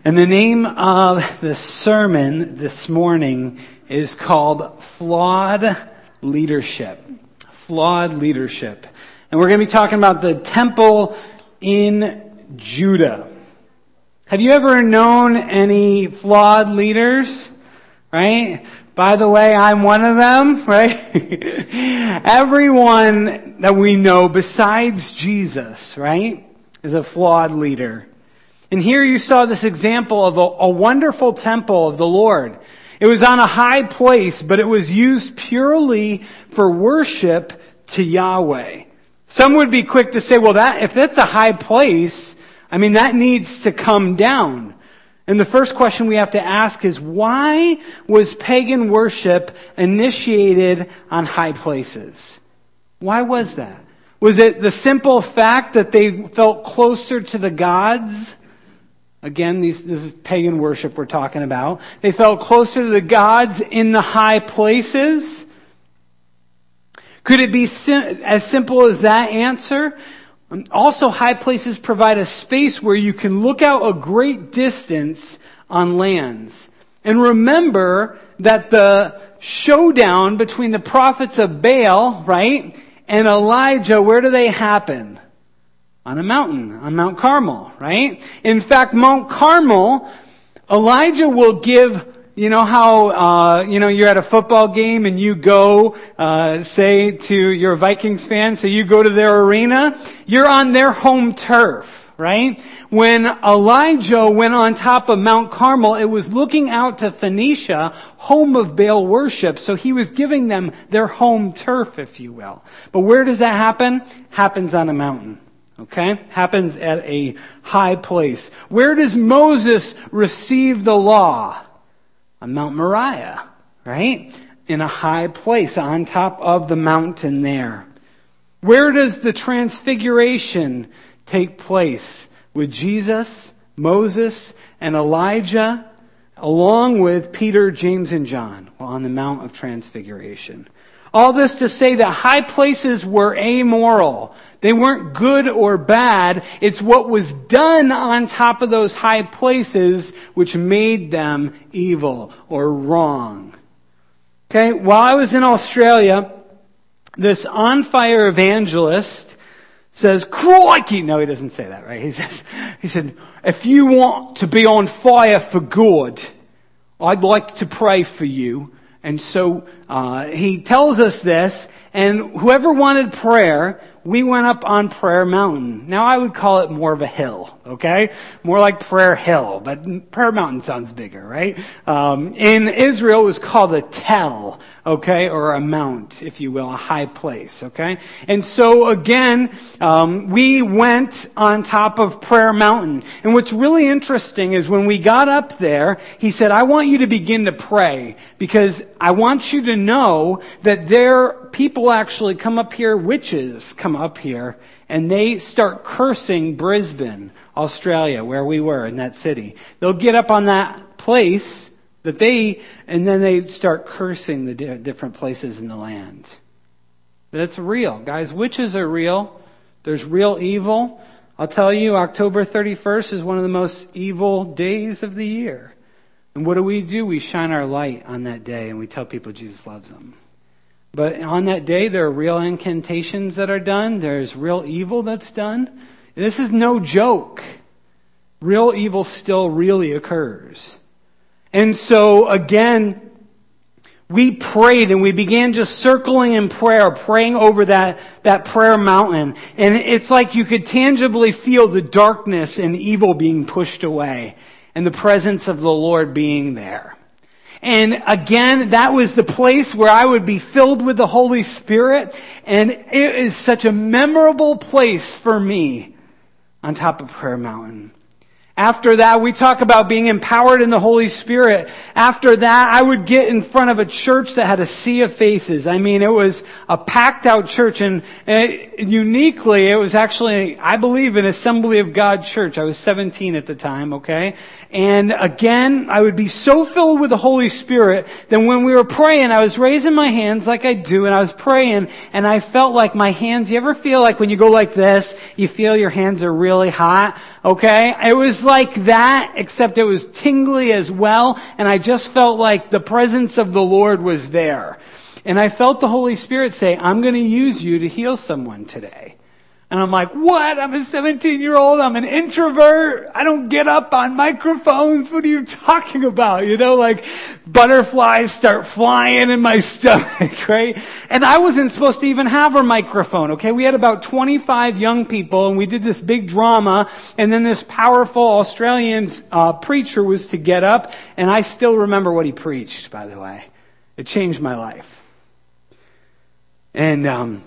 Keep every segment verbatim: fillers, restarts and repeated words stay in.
And the name of the sermon this morning is called Flawed Leadership. Flawed Leadership. And we're going to be talking about the temple in Judah. Have you ever known any flawed leaders? Right? By the way, I'm one of them, right? Everyone that we know besides Jesus, right, is a flawed leader. And here you saw this example of a, a wonderful temple of the Lord. It was on a high place, but it was used purely for worship to Yahweh. Some would be quick to say, well, that if that's a high place, I mean, that needs to come down. And the first question we have to ask is, why was pagan worship initiated on high places? Why was that? Was it the simple fact that they felt closer to the gods? Again, these, this is pagan worship we're talking about. They felt closer to the gods in the high places. Could it be sim- as simple as that answer? Also, high places provide a space where you can look out a great distance on lands. And remember that the showdown between the prophets of Baal, right, and Elijah, where do they happen? On a mountain, on Mount Carmel, right? In fact, Mount Carmel, Elijah will give, you know how, uh, you know, you're at a football game and you go, uh, say to your Vikings fan, so you go to their arena, you're on their home turf, right? When Elijah went on top of Mount Carmel, it was looking out to Phoenicia, home of Baal worship, so he was giving them their home turf, if you will. But where does that happen? Happens on a mountain. Okay? Happens at a high place. Where does Moses receive the law? On Mount Moriah, right? In a high place on top of the mountain there. Where does the transfiguration take place? With Jesus, Moses, and Elijah, along with Peter, James, and John on the Mount of Transfiguration. All this to say that high places were amoral. They weren't good or bad. It's what was done on top of those high places which made them evil or wrong. Okay, while I was in Australia, this on-fire evangelist says, crikey! No, he doesn't say that, right? He says, he said, if you want to be on fire for God, I'd like to pray for you. And so uh, he tells us this, and whoever wanted prayer, we went up on Prayer Mountain. Now I would call it more of a hill, okay? More like Prayer Hill, but Prayer Mountain sounds bigger, right? Um, in Israel it was called a tell, okay? Or a mount, if you will, a high place, okay? And so again, um, we went on top of Prayer Mountain. And what's really interesting is when we got up there, he said, I want you to begin to pray because I want you to know that there people actually come up here, witches come up here, and they start cursing Brisbane, Australia, where we were in that city. They'll get up on that place that they, and then they start cursing the different places in the land. That's real, guys. Witches are real. There's real evil. I'll tell you, October thirty-first is one of the most evil days of the year. And what do we do? We shine our light on that day and we tell people Jesus loves them. But on that day, there are real incantations that are done. There's real evil that's done. This is no joke. Real evil still really occurs. And so, again, we prayed and we began just circling in prayer, praying over that, that prayer mountain. And it's like you could tangibly feel the darkness and evil being pushed away and the presence of the Lord being there. And again, that was the place where I would be filled with the Holy Spirit. And it is such a memorable place for me on top of Prayer Mountain. After that, we talk about being empowered in the Holy Spirit. After that, I would get in front of a church that had a sea of faces. I mean, it was a packed out church, and uh, uniquely, it was actually, I believe, an Assembly of God church. I was seventeen at the time, okay? And again, I would be so filled with the Holy Spirit that when we were praying, I was raising my hands like I do, and I was praying, and I felt like my hands, you ever feel like when you go like this, you feel your hands are really hot? Okay? It was like that, except it was tingly as well, and I just felt like the presence of the Lord was there. And I felt the Holy Spirit say, I'm going to use you to heal someone today. And I'm like, what? I'm a seventeen-year-old. I'm an introvert. I don't get up on microphones. What are you talking about? You know, like butterflies start flying in my stomach, right? And I wasn't supposed to even have a microphone, okay? We had about twenty-five young people, and we did this big drama, and then this powerful Australian uh, preacher was to get up, and I still remember what he preached, by the way. It changed my life. And, um,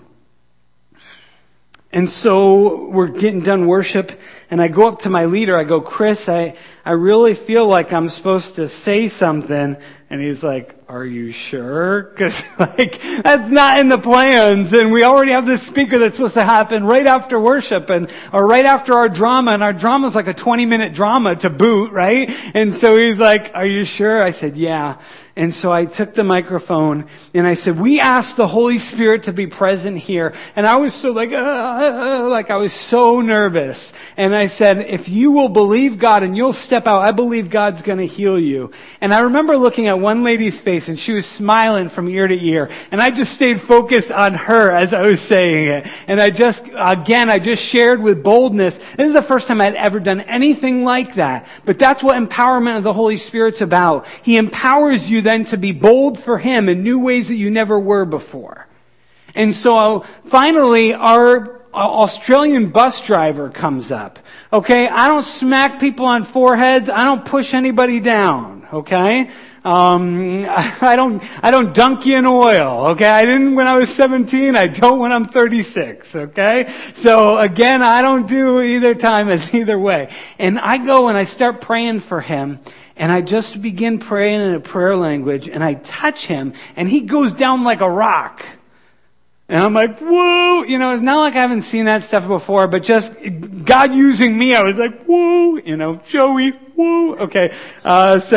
And so we're getting done worship, and I go up to my leader. I go, Chris, I, I really feel like I'm supposed to say something. And he's like, are you sure? Because like that's not in the plans, and we already have this speaker that's supposed to happen right after worship, and or right after our drama, and our drama's like a twenty minute drama to boot, right? And so he's like, are you sure? I said, yeah. And so I took the microphone and I said, we asked the Holy Spirit to be present here. And I was so like, uh, uh, like I was so nervous. And I said, if you will believe God and you'll step out, I believe God's going to heal you. And I remember looking at one lady's face and she was smiling from ear to ear. And I just stayed focused on her as I was saying it. And I just, again, I just shared with boldness. This is the first time I'd ever done anything like that. But that's what empowerment of the Holy Spirit's about. He empowers you then to be bold for Him in new ways that you never were before. And so finally our Australian bus driver comes up. Okay, I don't smack people on foreheads. I don't push anybody down. Okay, um, I don't I don't dunk you in oil. Okay, I didn't when I was seventeen. I don't when I'm thirty-six. Okay, so again, I don't do either time as either way. And I go and I start praying for him. And I just begin praying in a prayer language, and I touch him, and he goes down like a rock. And I'm like, whoa! You know, it's not like I haven't seen that stuff before, but just God using me, I was like, whoa! You know, Joey, whoa! Okay, uh, so,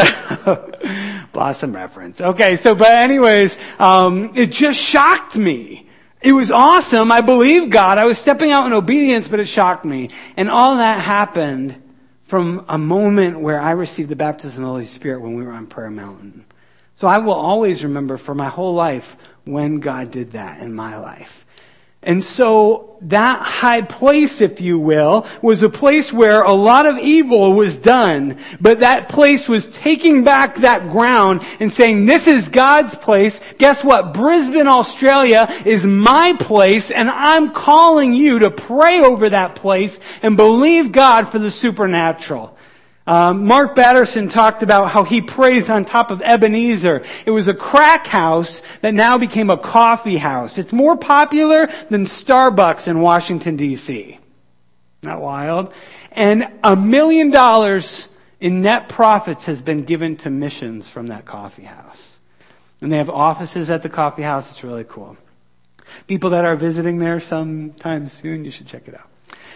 Blossom reference. Okay, so, but anyways, um, it just shocked me. It was awesome. I believed God. I was stepping out in obedience, but it shocked me. And all that happened from a moment where I received the baptism of the Holy Spirit when we were on Prayer Mountain. So I will always remember for my whole life when God did that in my life. And so that high place, if you will, was a place where a lot of evil was done. But that place was taking back that ground and saying, this is God's place. Guess what? Brisbane, Australia is my place, and I'm calling you to pray over that place and believe God for the supernatural. Um, Mark Batterson talked about how he prays on top of Ebenezer. It was a crack house that now became a coffee house. It's more popular than Starbucks in Washington, D C Not wild? And a million dollars in net profits has been given to missions from that coffee house. And they have offices at the coffee house. It's really cool. People that are visiting there sometime soon, you should check it out.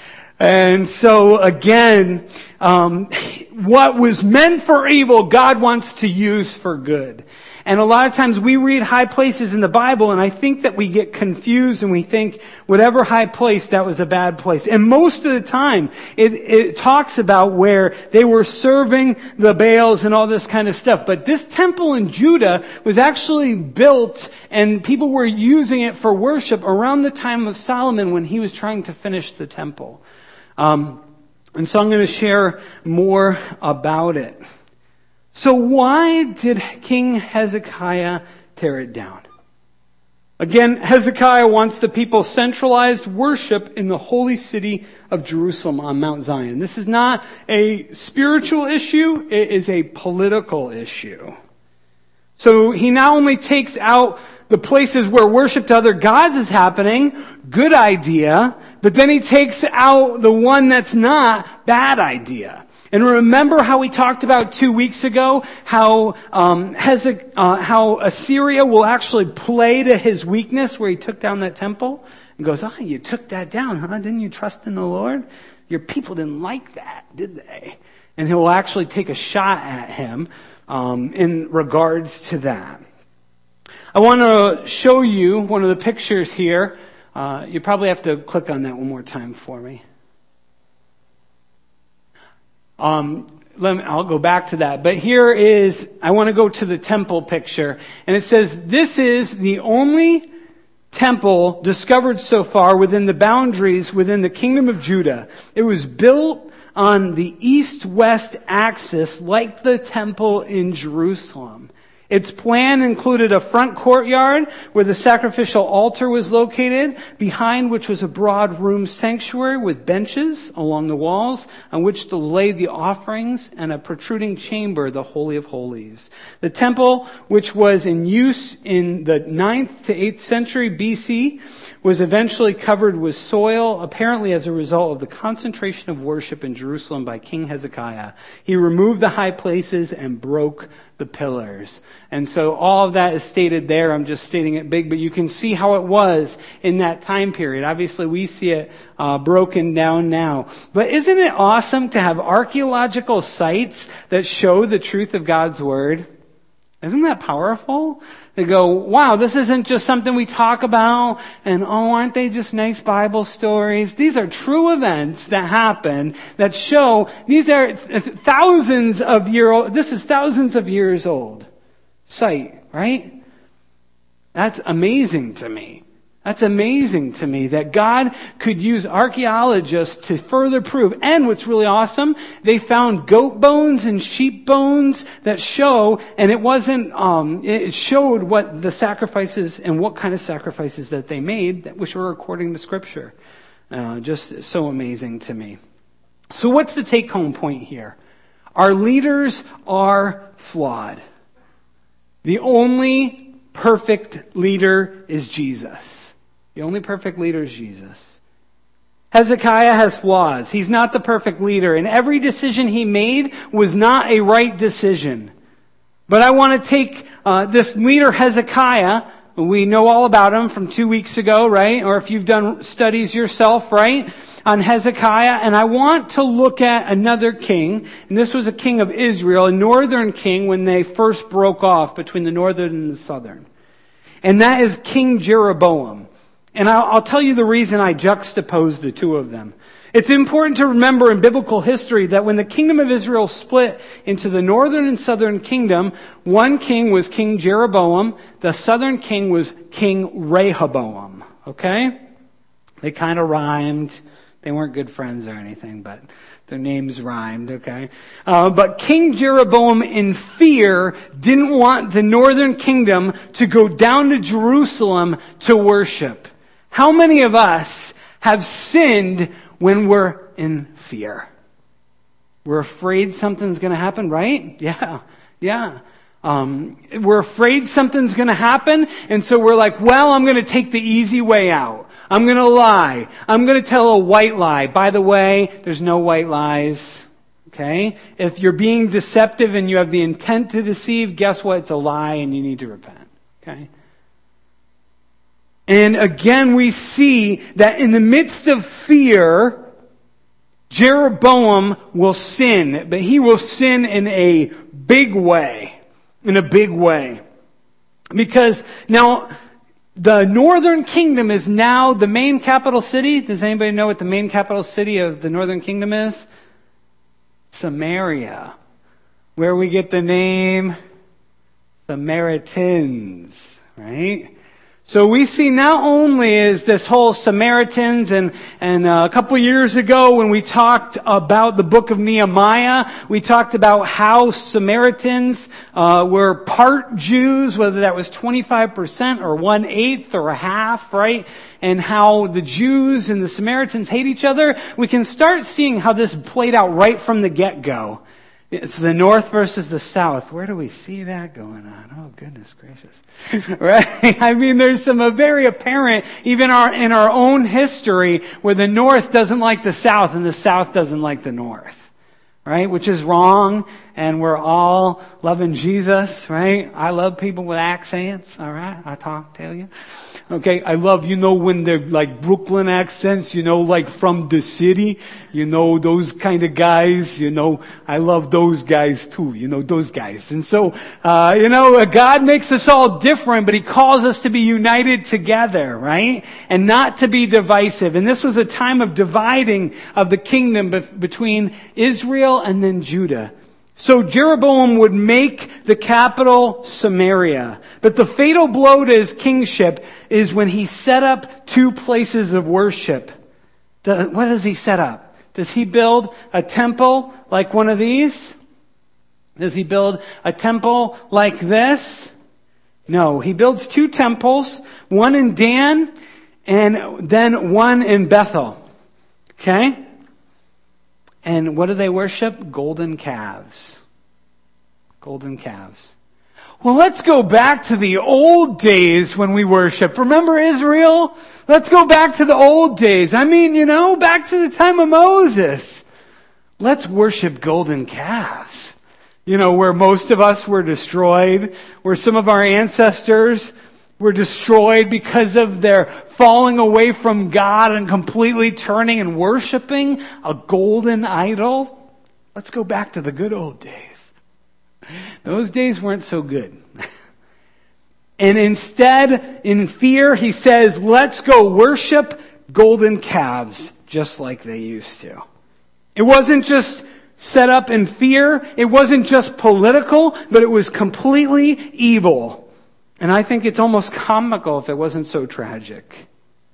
And so again, um, what was meant for evil, God wants to use for good. And a lot of times we read high places in the Bible, and I think that we get confused and we think whatever high place, that was a bad place. And most of the time, it, it talks about where they were serving the Baals and all this kind of stuff. But this temple in Judah was actually built, and people were using it for worship around the time of Solomon when he was trying to finish the temple. Um, and so I'm going to share more about it. So why did King Hezekiah tear it down? Again, Hezekiah wants the people centralized worship in the holy city of Jerusalem on Mount Zion. This is not a spiritual issue, it is a political issue. So he not only takes out the places where worship to other gods is happening, good idea, but then he takes out the one that's not, bad idea. And remember how we talked about two weeks ago, how um, Hezek, uh, how Assyria will actually play to his weakness where he took down that temple? And goes, oh, you took that down, huh? Didn't you trust in the Lord? Your people didn't like that, did they? And he will actually take a shot at him um, in regards to that. I want to show you one of the pictures here. Uh, you probably have to click on that one more time for me. Um, let me, I'll go back to that. But here is, I want to go to the temple picture. And it says, this is the only temple discovered so far within the boundaries within the kingdom of Judah. It was built on the east-west axis like the temple in Jerusalem. Its plan included a front courtyard where the sacrificial altar was located, behind which was a broad room sanctuary with benches along the walls on which to lay the offerings, and a protruding chamber, the Holy of Holies. The temple, which was in use in the ninth to eighth century B C, was eventually covered with soil, apparently as a result of the concentration of worship in Jerusalem by King Hezekiah. He removed the high places and broke the pillars. And so all of that is stated there. I'm just stating it big, but you can see how it was in that time period. Obviously, we see it uh, broken down now. But isn't it awesome to have archaeological sites that show the truth of God's Word? Isn't that powerful? They go, wow, this isn't just something we talk about, and oh, aren't they just nice Bible stories? These are true events that happen that show these are thousands of year old, this is thousands of years old site, right? That's amazing to me. That's amazing to me that God could use archaeologists to further prove. And what's really awesome, they found goat bones and sheep bones that show, and it wasn't, um, it showed what the sacrifices and what kind of sacrifices that they made, which were according to Scripture. Uh, just so amazing to me. So what's the take-home point here? Our leaders are flawed. The only perfect leader is Jesus. The only perfect leader is Jesus. Hezekiah has flaws. He's not the perfect leader, and every decision he made was not a right decision. But I want to take uh, this leader Hezekiah. We know all about him from two weeks ago, right? Or if you've done studies yourself, right? On Hezekiah. And I want to look at another king. And this was a king of Israel, a northern king when they first broke off between the northern and the southern. And that is King Jeroboam. And I'll, I'll tell you the reason I juxtaposed the two of them. It's important to remember in biblical history that when the kingdom of Israel split into the northern and southern kingdom, one king was King Jeroboam, the southern king was King Rehoboam. Okay? They kind of rhymed. They weren't good friends or anything, but their names rhymed, okay? Uh, but King Jeroboam, in fear, didn't want the northern kingdom to go down to Jerusalem to worship. How many of us have sinned when we're in fear? We're afraid something's going to happen, right? Yeah, yeah. Um, we're afraid something's going to happen, and so we're like, well, I'm going to take the easy way out. I'm going to lie. I'm going to tell a white lie. By the way, there's no white lies. Okay? If you're being deceptive and you have the intent to deceive, guess what? It's a lie and you need to repent. Okay? And again, we see that in the midst of fear, Jeroboam will sin, but he will sin in a big way. In a big way. Because now, the northern kingdom is now the main capital city. Does anybody know what the main capital city of the northern kingdom is? Samaria. Where we get the name Samaritans, right? So we see not only is this whole Samaritans, and, and uh, a couple years ago when we talked about the book of Nehemiah, we talked about how Samaritans uh, were part Jews, whether that was twenty-five percent or one-eighth or a half, right? And how the Jews and the Samaritans hate each other. We can start seeing how this played out right from the get-go. It's the north versus the south. Where do we see that going on? Oh, goodness gracious. Right? I mean, there's some uh, very apparent, even our, in our own history, where the north doesn't like the south and the south doesn't like the north. Right? Which is wrong, and we're all loving Jesus, right? I love people with accents, all right? I talk, tell you. Okay, I love, you know, when they're like Brooklyn accents, you know, like from the city, you know, those kind of guys, you know, I love those guys too, you know, those guys. And so, uh, you know, God makes us all different, but He calls us to be united together, right? And not to be divisive. And this was a time of dividing of the kingdom be- between Israel and then Judah. So Jeroboam would make the capital Samaria. But the fatal blow to his kingship is when he set up two places of worship. What does he set up? Does he build a temple like one of these? Does he build a temple like this? No, he builds two temples, one in Dan and then one in Bethel. Okay? And what do they worship? Golden calves. Golden calves. Well, let's go back to the old days when we worshiped. Remember Israel? Let's go back to the old days. I mean, you know, back to the time of Moses. Let's worship golden calves. You know, where most of us were destroyed, where some of our ancestors were destroyed because of their falling away from God and completely turning and worshiping a golden idol. Let's go back to the good old days. Those days weren't so good. And instead, in fear, he says, let's go worship golden calves just like they used to. It wasn't just set up in fear. It wasn't just political, but it was completely evil. And I think it's almost comical if it wasn't so tragic.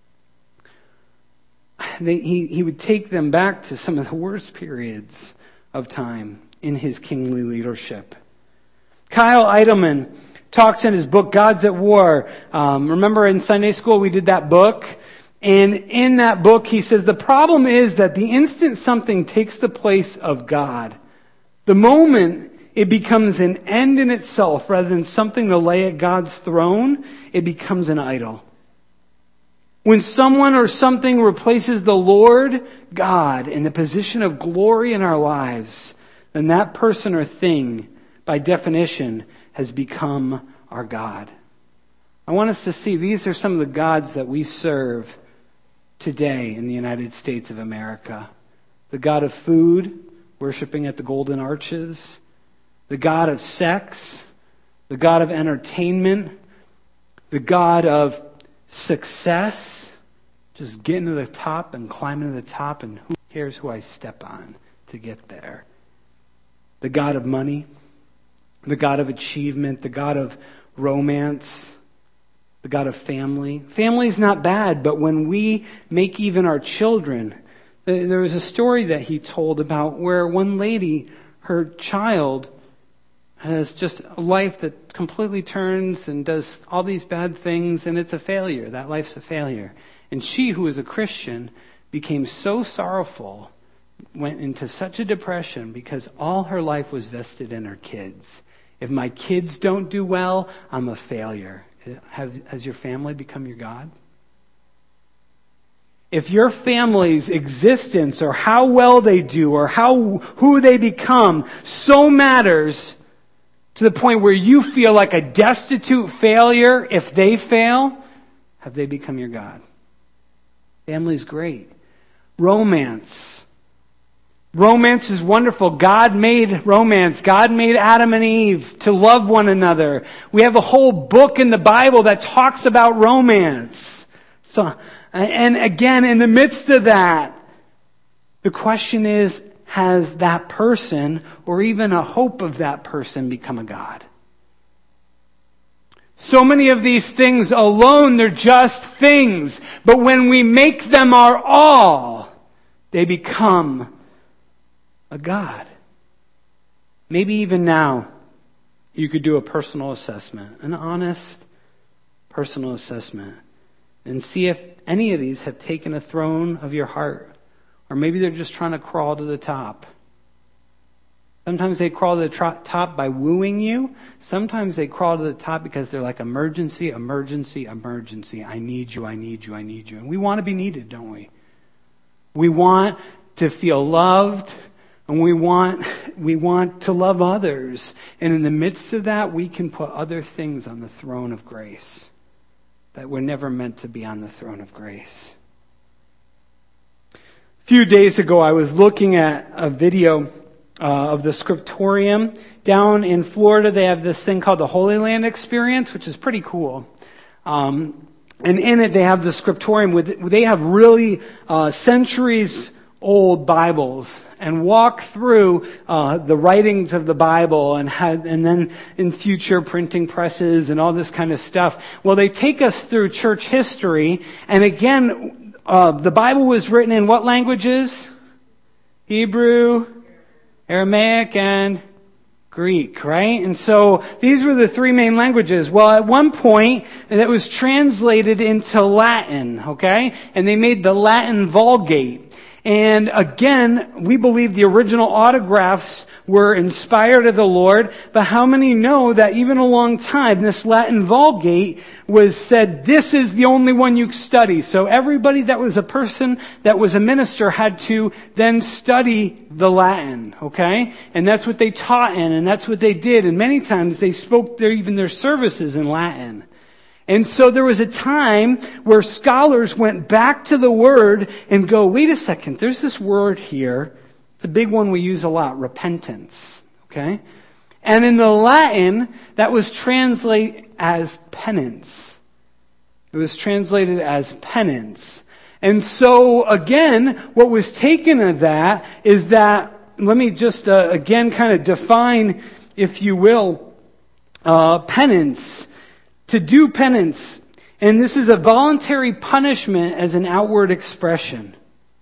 They, he, he would take them back to some of the worst periods of time in his kingly leadership. Kyle Idleman talks in his book, Gods at War. Um, remember in Sunday school we did that book? And in that book he says, the problem is that the instant something takes the place of God, the moment it becomes an end in itself rather than something to lay at God's throne, it becomes an idol. When someone or something replaces the Lord God in the position of glory in our lives, then that person or thing, by definition, has become our God. I want us to see these are some of the gods that we serve today in the United States of America. The God of food, worshiping at the Golden Arches. The God of sex, the God of entertainment, the God of success, just getting to the top and climbing to the top, and who cares who I step on to get there. The God of money, the God of achievement, the God of romance, the God of family. Family's not bad, but when we make even our children, there was a story that he told about where one lady, her child, has just a life that completely turns and does all these bad things, and it's a failure. That life's a failure. And she, who is a Christian, became so sorrowful, went into such a depression because all her life was vested in her kids. If my kids don't do well, I'm a failure. Have, has your family become your God? If your family's existence or how well they do or how who they become so matters to the point where you feel like a destitute failure if they fail, have they become your God? Family's great. Romance. Romance is wonderful. God made romance. God made Adam and Eve to love one another. We have a whole book in the Bible that talks about romance. So, and again, in the midst of that, the question is, has that person, or even a hope of that person, become a God? So many of these things alone, they're just things. But when we make them our all, they become a God. Maybe even now, you could do a personal assessment, an honest personal assessment, and see if any of these have taken a throne of your heart. Or maybe they're just trying to crawl to the top. Sometimes they crawl to the tro- top by wooing you. Sometimes they crawl to the top because they're like, emergency, emergency, emergency. I need you, I need you, I need you. And we want to be needed, don't we? We want to feel loved, and we want, we want to love others. And in the midst of that, we can put other things on the throne of grace. that we're never meant to be on the throne of grace. A few days ago, I was looking at a video uh, of the Scriptorium. Down in Florida, they have this thing called the Holy Land Experience, which is pretty cool. Um, and in it, they have the Scriptorium. With, they have really uh, centuries old Bibles and walk through uh, the writings of the Bible and had, and then in future printing presses and all this kind of stuff. Well, they take us through church history, and again, uh, the Bible was written in what languages? Hebrew, Aramaic, and Greek, right? And so these were the three main languages. Well, at one point, it was translated into Latin, okay? And they made the Latin Vulgate. And again, we believe the original autographs were inspired of the Lord, but how many know that even a long time, this Latin Vulgate was said, this is the only one you study. So everybody that was a person that was a minister had to then study the Latin, okay? And that's what they taught in, and that's what they did. And many times they spoke their, even their services in Latin. And so there was a time where scholars went back to the word and go, wait a second, there's this word here. It's a big one we use a lot, repentance. Okay? And in the Latin, that was translated as penance. It was translated as penance. And so again, what was taken of that is that, let me just uh, again kind of define, if you will, uh, penance. To do penance, and this is a voluntary punishment as an outward expression.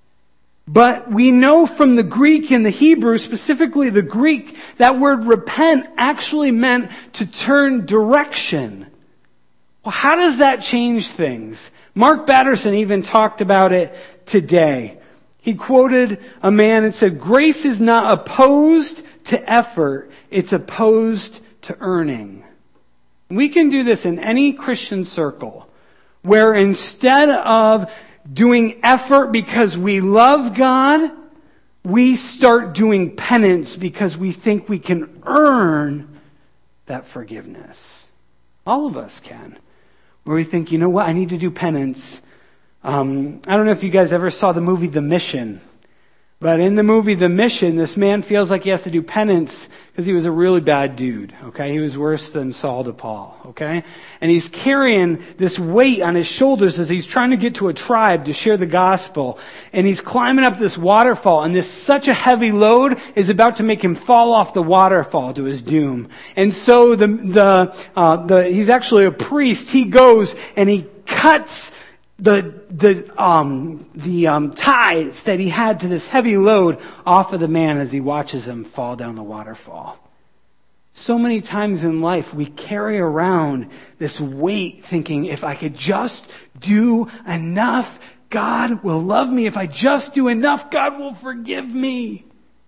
But we know from the Greek and the Hebrew, specifically the Greek, that word repent actually meant to turn direction. Well, how does that change things? Mark Batterson even talked about it today. He quoted a man and said, grace is not opposed to effort, it's opposed to earning. We can do this in any Christian circle, where instead of doing effort because we love God, we start doing penance because we think we can earn that forgiveness. All of us can. Where we think, you know what, I need to do penance. Um, I don't know if you guys ever saw the movie The Mission. But in the movie The Mission, this man feels like he has to do penance because he was a really bad dude, okay? He was worse than Saul to Paul, okay? And he's carrying this weight on his shoulders as he's trying to get to a tribe to share the gospel. And he's climbing up this waterfall, and this such a heavy load is about to make him fall off the waterfall to his doom. And so the the uh, the he's actually a priest. He goes and he cuts the the um the um ties that he had to this heavy load off of the man as he watches him fall down the waterfall. So many times in life we carry around this weight thinking, if I could just do enough, God will love me. If I just do enough, God will forgive me.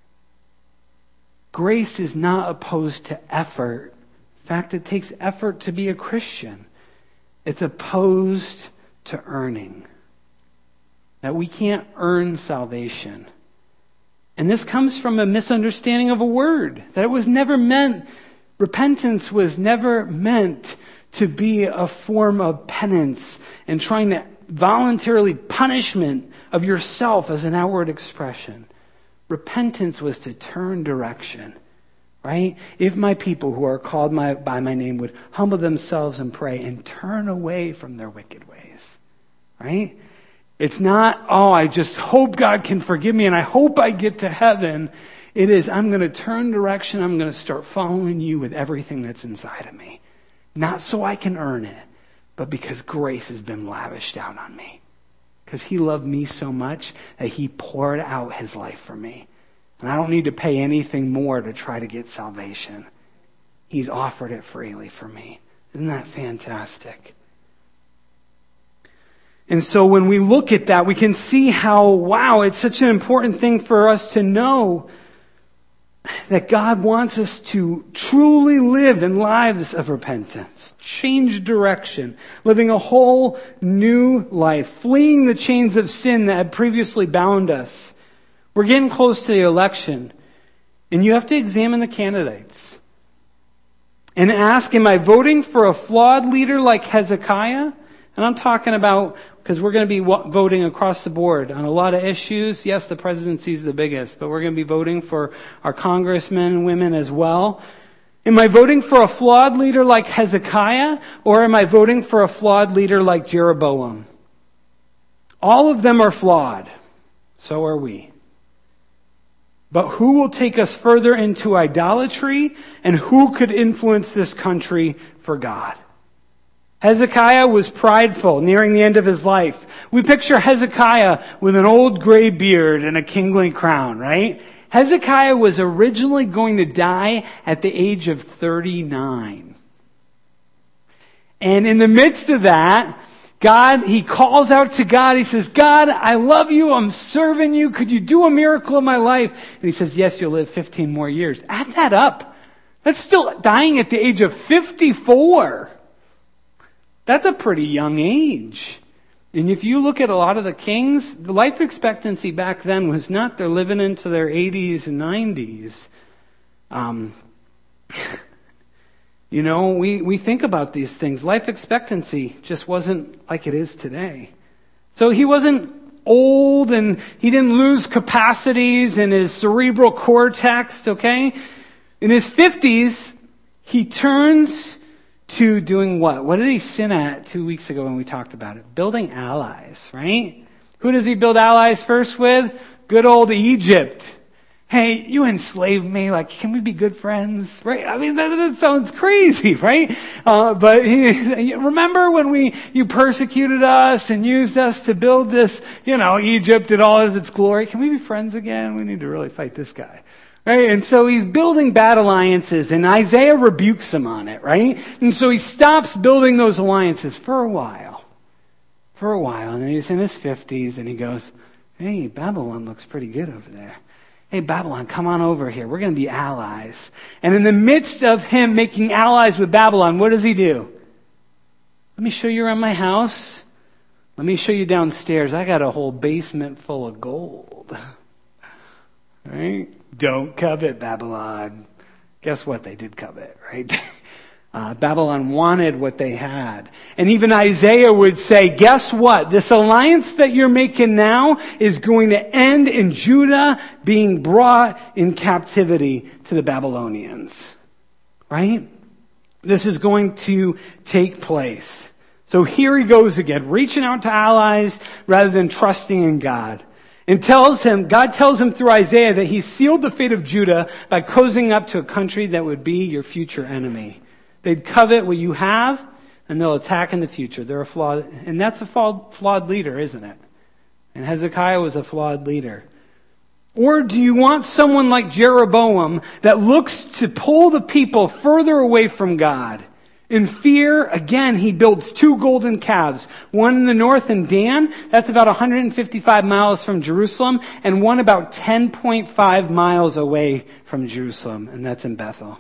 Grace is not opposed to effort. In fact, it takes effort to be a Christian. It's opposed to earning. That we can't earn salvation. And this comes from a misunderstanding of a word. That it was never meant, repentance was never meant to be a form of penance and trying to voluntarily punishment of yourself as an outward expression. Repentance was to turn direction. Right? If my people who are called my, by my name would humble themselves and pray and turn away from their wicked ways. Right? It's not, oh, I just hope God can forgive me and I hope I get to heaven. It is, I'm going to turn direction. I'm going to start following you with everything that's inside of me. Not so I can earn it, but because grace has been lavished out on me. Because he loved me so much that he poured out his life for me. And I don't need to pay anything more to try to get salvation. He's offered it freely for me. Isn't that fantastic? And so when we look at that, we can see how, wow, it's such an important thing for us to know that God wants us to truly live in lives of repentance, change direction, living a whole new life, fleeing the chains of sin that had previously bound us. We're getting close to the election, and you have to examine the candidates and ask, am I voting for a flawed leader like Hezekiah? And I'm talking about, because we're going to be voting across the board on a lot of issues. Yes, the presidency is the biggest, but we're going to be voting for our congressmen and women as well. Am I voting for a flawed leader like Hezekiah, or am I voting for a flawed leader like Jeroboam? All of them are flawed. So are we. But who will take us further into idolatry, and who could influence this country for God? Hezekiah was prideful, nearing the end of his life. We picture Hezekiah with an old gray beard and a kingly crown, right? Hezekiah was originally going to die at the age of thirty-nine. And in the midst of that, God, he calls out to God. He says, God, I love you. I'm serving you. Could you do a miracle in my life? And he says, yes, you'll live fifteen more years. Add that up. That's still dying at the age of fifty-four. That's a pretty young age. And if you look at a lot of the kings, the life expectancy back then was not they're living into their eighties and nineties. Um, you know, we, we think about these things. Life expectancy just wasn't like it is today. So he wasn't old and he didn't lose capacities in his cerebral cortex, okay? In his fifties, he turns to doing what? What did he sin at two weeks ago when we talked about it? Building allies, right? Who does he build allies first with? Good old Egypt. Hey, you enslaved me. Like, can we be good friends? Right? I mean, that, that sounds crazy, right? Uh, but he, remember when we, you persecuted us and used us to build this, you know, Egypt in all of its glory. Can we be friends again? We need to really fight this guy. Right? And so he's building bad alliances, and Isaiah rebukes him on it, right? And so he stops building those alliances for a while. For a while. And then he's in his fifties, and he goes, hey, Babylon looks pretty good over there. Hey, Babylon, come on over here. We're going to be allies. And in the midst of him making allies with Babylon, what does he do? Let me show you around my house. Let me show you downstairs. I got a whole basement full of gold. Right? Don't covet, Babylon. Guess what? They did covet, right? Uh, Babylon wanted what they had. And even Isaiah would say, guess what? This alliance that you're making now is going to end in Judah being brought in captivity to the Babylonians. Right? This is going to take place. So here he goes again, reaching out to allies rather than trusting in God. And tells him, God tells him through Isaiah that he sealed the fate of Judah by cozying up to a country that would be your future enemy. They'd covet what you have, and they'll attack in the future. They're a flawed, and that's a flawed, flawed leader, isn't it? And Hezekiah was a flawed leader. Or do you want someone like Jeroboam that looks to pull the people further away from God? In fear, again, he builds two golden calves. One in the north in Dan, that's about one hundred fifty-five miles from Jerusalem, and one about ten point five miles away from Jerusalem, and that's in Bethel.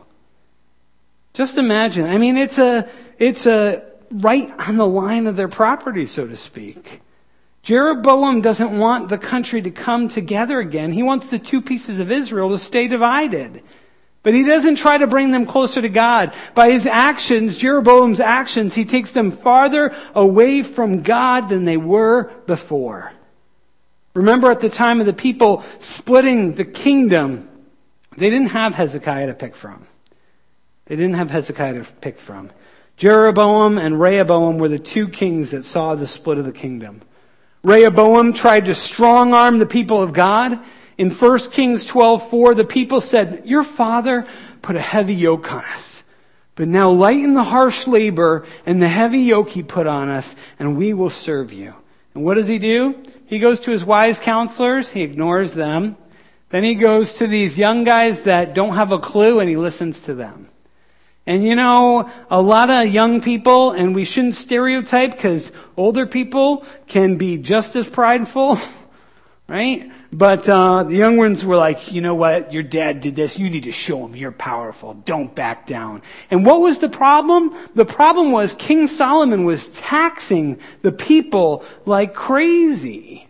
Just imagine, I mean, it's a, it's a right on the line of their property, so to speak. Jeroboam doesn't want the country to come together again. He wants the two pieces of Israel to stay divided. But he doesn't try to bring them closer to God. By his actions, Jeroboam's actions, he takes them farther away from God than they were before. Remember at the time of the people splitting the kingdom, they didn't have Hezekiah to pick from. They didn't have Hezekiah to pick from. Jeroboam and Rehoboam were the two kings that saw the split of the kingdom. Rehoboam tried to strong-arm the people of God. In First Kings twelve four, the people said, your father put a heavy yoke on us, but now lighten the harsh labor and the heavy yoke he put on us, and we will serve you. And what does he do? He goes to his wise counselors, he ignores them. Then he goes to these young guys that don't have a clue, and he listens to them. And you know, a lot of young people, and we shouldn't stereotype because older people can be just as prideful, right? But uh the young ones were like, you know what, your dad did this, you need to show him you're powerful, don't back down. And what was the problem? The problem was King Solomon was taxing the people like crazy.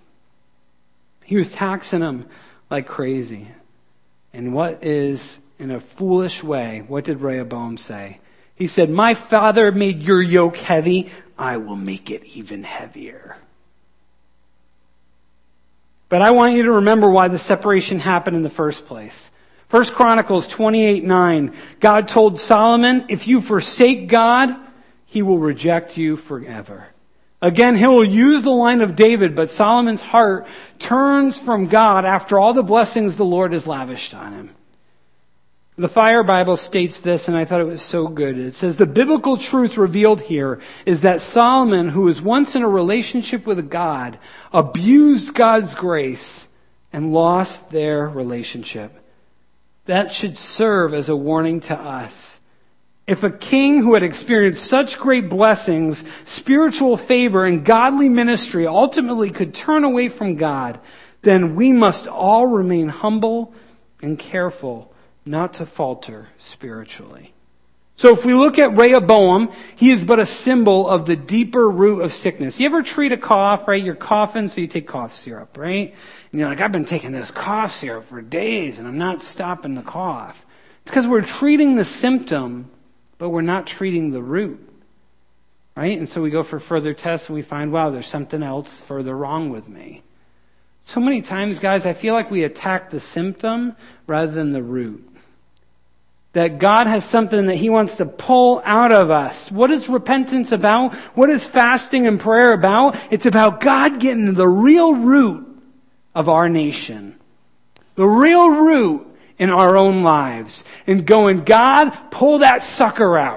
He was taxing them like crazy. And what is, in a foolish way, what did Rehoboam say? He said, my Father made your yoke heavy. I will make it even heavier. But I want you to remember why the separation happened in the first place. First Chronicles twenty-eight nine, God told Solomon, if you forsake God, he will reject you forever. Again, he will use the line of David, but Solomon's heart turns from God after all the blessings the Lord has lavished on him. The Fire Bible states this, and I thought it was so good. It says, the biblical truth revealed here is that Solomon, who was once in a relationship with God, abused God's grace and lost their relationship. That should serve as a warning to us. If a king who had experienced such great blessings, spiritual favor, and godly ministry ultimately could turn away from God, then we must all remain humble and careful not to falter spiritually. So if we look at Rehoboam, he is but a symbol of the deeper root of sickness. You ever treat a cough, right? You're coughing, so you take cough syrup, right? And you're like, I've been taking this cough syrup for days and I'm not stopping the cough. It's because we're treating the symptom, but we're not treating the root, right? And so we go for further tests and we find, wow, there's something else further wrong with me. So many times, guys, I feel like we attack the symptom rather than the root. That God has something that he wants to pull out of us. What is repentance about? What is fasting and prayer about? It's about God getting to the real root of our nation. The real root in our own lives. And going, God, pull that sucker out.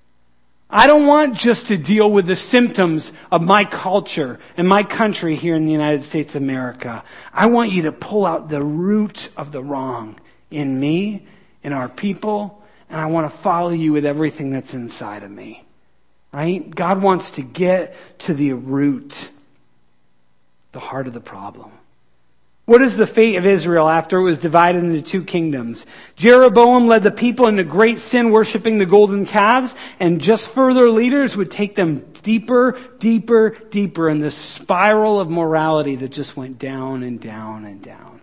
I don't want just to deal with the symptoms of my culture and my country here in the United States of America. I want you to pull out the root of the wrong in me, in our people, and I want to follow you with everything that's inside of me. Right? God wants to get to the root, the heart of the problem. What is the fate of Israel after it was divided into two kingdoms? Jeroboam led the people into great sin, worshiping the golden calves, and just further leaders would take them deeper, deeper, deeper in this spiral of morality that just went down and down and down.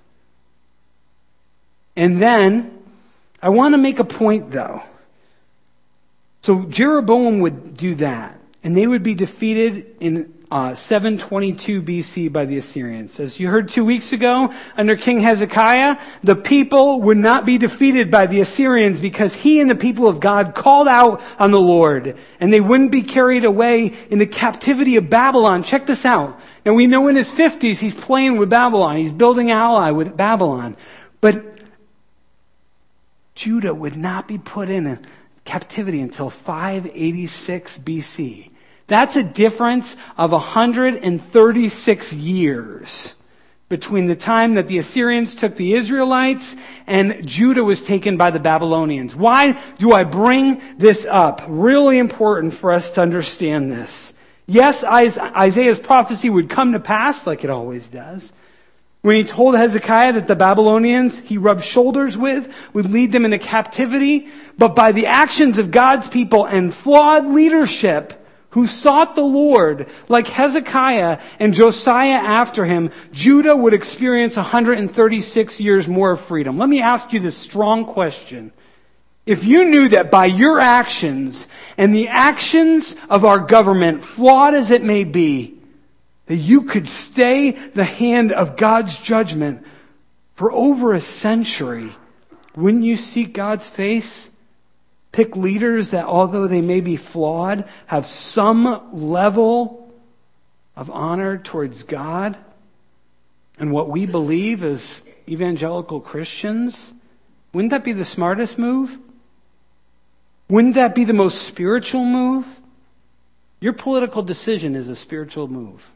And then, I want to make a point though. So Jeroboam would do that, and they would be defeated in Uh, seven twenty-two B C by the Assyrians. As you heard two weeks ago, under King Hezekiah, the people would not be defeated by the Assyrians because he and the people of God called out on the Lord, and they wouldn't be carried away into captivity of Babylon. Check this out. Now we know in his fifties he's playing with Babylon. He's building ally with Babylon. But Judah would not be put in captivity until five eighty-six B C. That's a difference of one hundred thirty-six years between the time that the Assyrians took the Israelites and Judah was taken by the Babylonians. Why do I bring this up? Really important for us to understand this. Yes, Isaiah's prophecy would come to pass like it always does. When he told Hezekiah that the Babylonians he rubbed shoulders with would lead them into captivity, but by the actions of God's people and flawed leadership who sought the Lord, like Hezekiah and Josiah after him, Judah would experience one hundred thirty-six years more of freedom. Let me ask you this strong question. If you knew that by your actions and the actions of our government, flawed as it may be, that you could stay the hand of God's judgment for over a century, wouldn't you seek God's face? Pick leaders that, although they may be flawed, have some level of honor towards God and what we believe as evangelical Christians. Wouldn't that be the smartest move? Wouldn't that be the most spiritual move? Your political decision is a spiritual move.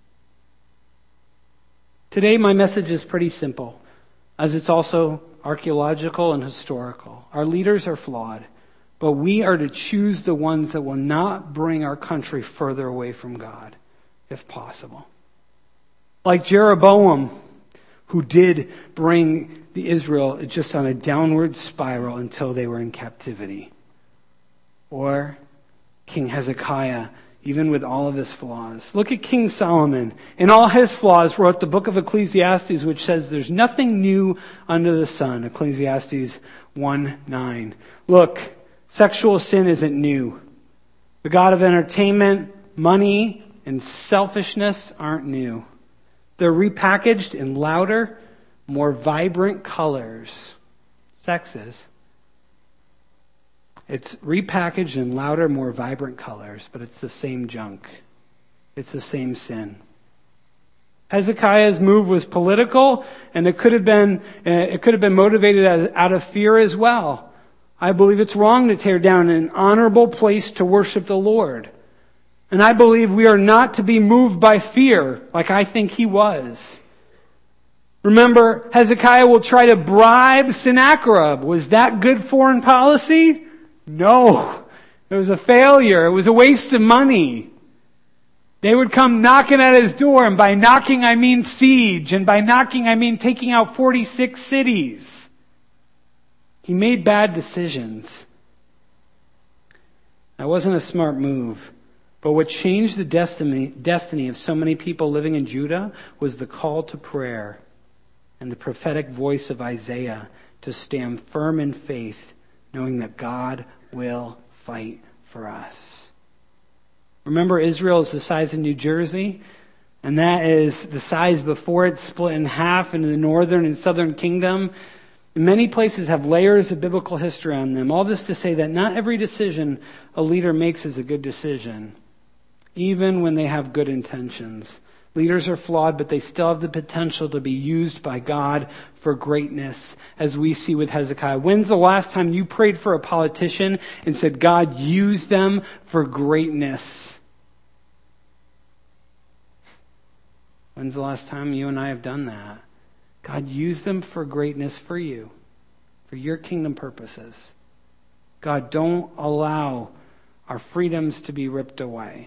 Today, my message is pretty simple, as it's also archaeological and historical. Our leaders are flawed. But we are to choose the ones that will not bring our country further away from God, if possible. Like Jeroboam, who did bring the Israel just on a downward spiral until they were in captivity. Or King Hezekiah, even with all of his flaws. Look at King Solomon. In all his flaws, wrote the book of Ecclesiastes, which says there's nothing new under the sun. Ecclesiastes one nine. Look, Sexual sin isn't new. The god of entertainment, money, and selfishness aren't new. They're repackaged in louder, more vibrant colors. Sex is. It's repackaged in louder, more vibrant colors, but it's the same junk. It's the same sin. Hezekiah's move was political, and it could have been it could have been motivated as, out of fear as well. I believe it's wrong to tear down an honorable place to worship the Lord. And I believe we are not to be moved by fear like I think he was. Remember, Hezekiah will try to bribe Sennacherib. Was that good foreign policy? No. It was a failure. It was a waste of money. They would come knocking at his door, and by knocking I mean siege, and by knocking I mean taking out forty-six cities. He made bad decisions. That wasn't a smart move. But what changed the destiny, destiny of so many people living in Judah was the call to prayer and the prophetic voice of Isaiah to stand firm in faith, knowing that God will fight for us. Remember, Israel is the size of New Jersey, and that is the size before it split in half into the northern and southern kingdom. Many places have layers of biblical history on them. All this to say that not every decision a leader makes is a good decision, even when they have good intentions. Leaders are flawed, but they still have the potential to be used by God for greatness, as we see with Hezekiah. When's the last time you prayed for a politician and said, God, use them for greatness? When's the last time you and I have done that? God, use them for greatness for you, for your kingdom purposes. God, don't allow our freedoms to be ripped away.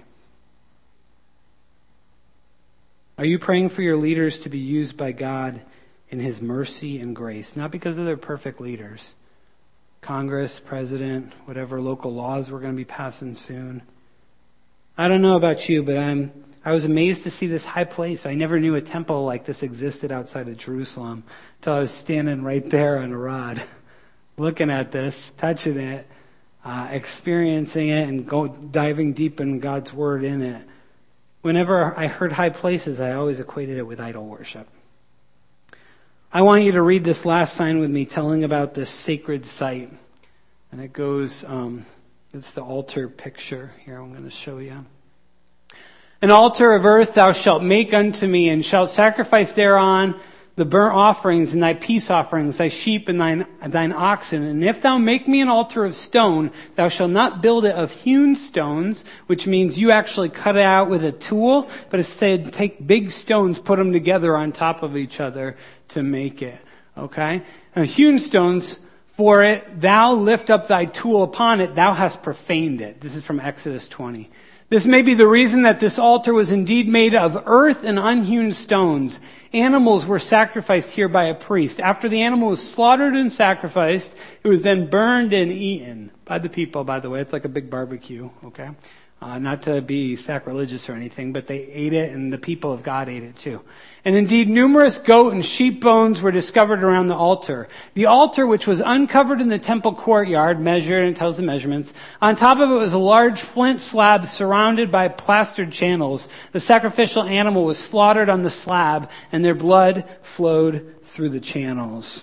Are you praying for your leaders to be used by God in his mercy and grace? Not because of their perfect leaders. Congress, president, whatever local laws we're going to be passing soon. I don't know about you, but I'm, I was amazed to see this high place. I never knew a temple like this existed outside of Jerusalem until I was standing right there on a rod, looking at this, touching it, uh, experiencing it, and go diving deep in God's word in it. Whenever I heard high places, I always equated it with idol worship. I want you to read this last sign with me, telling about this sacred site. And it goes, um, it's the altar picture. Here, I'm going to show you. An altar of earth thou shalt make unto me, and shalt sacrifice thereon the burnt offerings and thy peace offerings, thy sheep and thine, thine oxen. And if thou make me an altar of stone, thou shalt not build it of hewn stones, which means you actually cut it out with a tool, but instead take big stones, put them together on top of each other to make it. Okay? Now, hewn stones, for it, thou lift up thy tool upon it, thou hast profaned it. This is from Exodus twenty. This may be the reason that this altar was indeed made of earth and unhewn stones. Animals were sacrificed here by a priest. After the animal was slaughtered and sacrificed, it was then burned and eaten by the people, by the way. It's like a big barbecue, okay? Uh, not to be sacrilegious or anything, but they ate it, and the people of God ate it too. And indeed, numerous goat and sheep bones were discovered around the altar. The altar, which was uncovered in the temple courtyard, measured, and it tells the measurements. On top of it was a large flint slab surrounded by plastered channels. The sacrificial animal was slaughtered on the slab, and their blood flowed through the channels.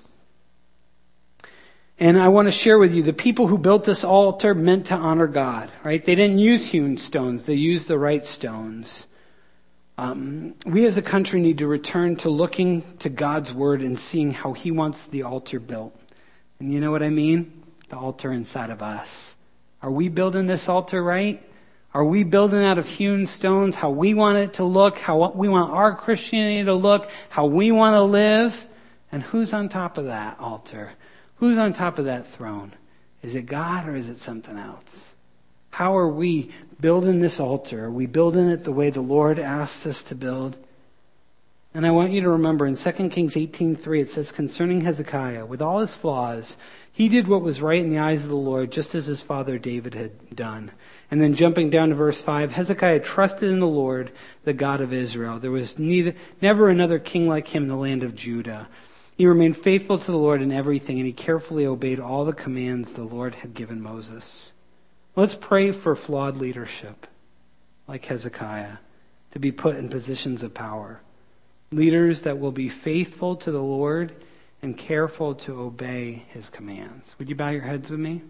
And I want to share with you, the people who built this altar meant to honor God, right? They didn't use hewn stones. They used the right stones. Um, we as a country need to return to looking to God's word and seeing how he wants the altar built. And you know what I mean? The altar inside of us. Are we building this altar right? Are we building out of hewn stones how we want it to look, how we want our Christianity to look, how we want to live? And who's on top of that altar? Who's on top of that throne? Is it God or is it something else? How are we building this altar? Are we building it the way the Lord asked us to build? And I want you to remember in Second Kings eighteen three, it says concerning Hezekiah, with all his flaws, he did what was right in the eyes of the Lord, just as his father David had done. And then jumping down to verse five, Hezekiah trusted in the Lord, the God of Israel. There was neither, never another king like him in the land of Judah. He remained faithful to the Lord in everything, and he carefully obeyed all the commands the Lord had given Moses. Let's pray for flawed leadership, like Hezekiah, to be put in positions of power. Leaders that will be faithful to the Lord and careful to obey his commands. Would you bow your heads with me?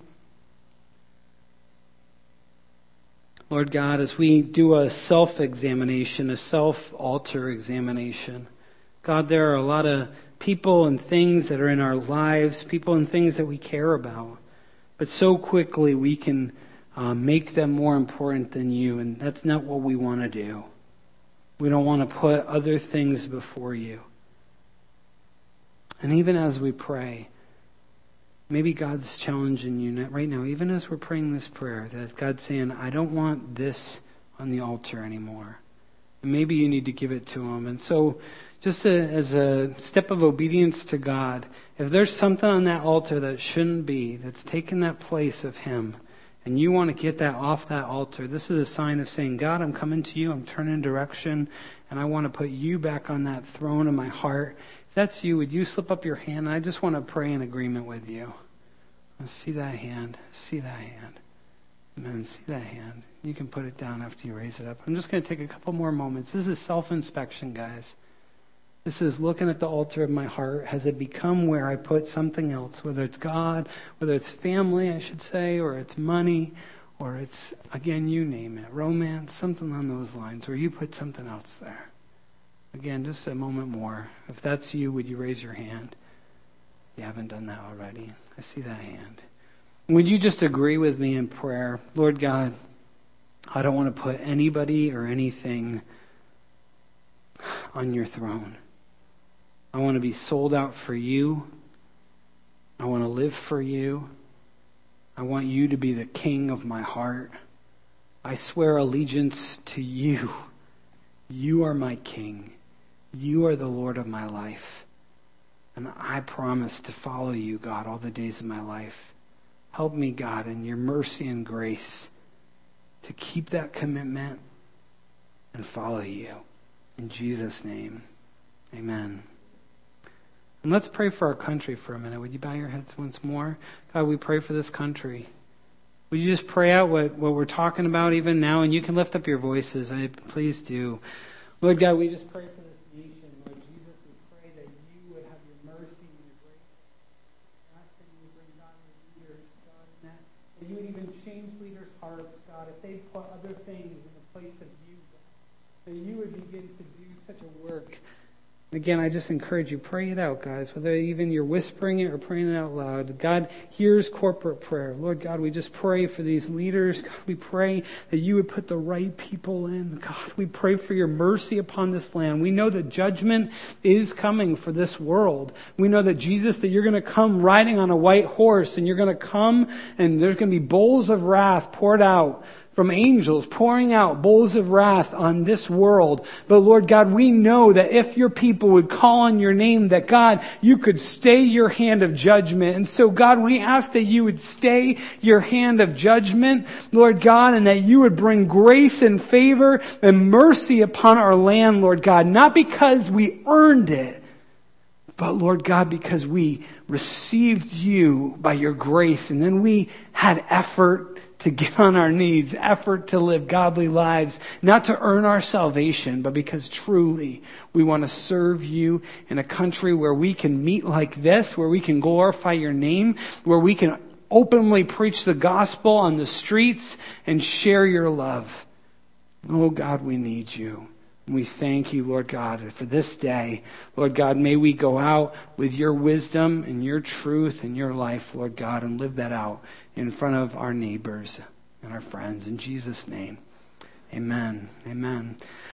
Lord God, as we do a self-examination, a self-alter examination, God, there are a lot of people and things that are in our lives, people and things that we care about. But so quickly we can uh, make them more important than you, and that's not what we want to do. We don't want to put other things before you. And even as we pray, maybe God's challenging you right now, even as we're praying this prayer, that God's saying, I don't want this on the altar anymore. And maybe you need to give it to him. And so just a, as a step of obedience to God, if there's something on that altar that shouldn't be, that's taken that place of him, and you want to get that off that altar, this is a sign of saying, God, I'm coming to you, I'm turning direction, and I want to put you back on that throne of my heart. If that's you, would you slip up your hand? And I just want to pray in agreement with you. I see that hand. See that hand. Amen. See that hand. You can put it down after you raise it up. I'm just going to take a couple more moments. This is self-inspection, guys. This is looking at the altar of my heart. Has it become where I put something else? Whether it's God, whether it's family, I should say, or it's money, or it's, again, you name it, romance, something on those lines, where you put something else there. Again, just a moment more. If that's you, would you raise your hand? If you haven't done that already, I see that hand. Would you just agree with me in prayer? Lord God, I don't want to put anybody or anything on your throne. I want to be sold out for you. I want to live for you. I want you to be the king of my heart. I swear allegiance to you. You are my king. You are the Lord of my life. And I promise to follow you, God, all the days of my life. Help me, God, in your mercy and grace to keep that commitment and follow you. In Jesus' name, amen. And let's pray for our country for a minute. Would you bow your heads once more? God, we pray for this country. Would you just pray out what, what we're talking about even now? And you can lift up your voices. I please do. Lord God, we just pray for this nation. Lord Jesus, we pray that you would have your mercy and your grace. I ask that you would bring godly leaders, God, and that, that you would even change leaders' hearts, God, if they put other things in the place of you, God, that you would begin to do such a work. Again, I just encourage you, pray it out, guys, whether even you're whispering it or praying it out loud. God hears corporate prayer. Lord God, we just pray for these leaders. God, we pray that you would put the right people in. God, we pray for your mercy upon this land. We know that judgment is coming for this world. We know that, Jesus, that you're going to come riding on a white horse, and you're going to come and there's going to be bowls of wrath poured out from angels, pouring out bowls of wrath on this world. But Lord God, we know that if your people would call on your name, that God, you could stay your hand of judgment. And so God, we ask that you would stay your hand of judgment, Lord God, and that you would bring grace and favor and mercy upon our land, Lord God, not because we earned it, but Lord God, because we received you by your grace, and then we had effort to get on our knees, effort to live godly lives, not to earn our salvation, but because truly we want to serve you in a country where we can meet like this, where we can glorify your name, where we can openly preach the gospel on the streets and share your love. Oh God, we need you. And we thank you, Lord God, for this day. Lord God, may we go out with your wisdom and your truth and your life, Lord God, and live that out in front of our neighbors and our friends. In Jesus' name, amen. Amen.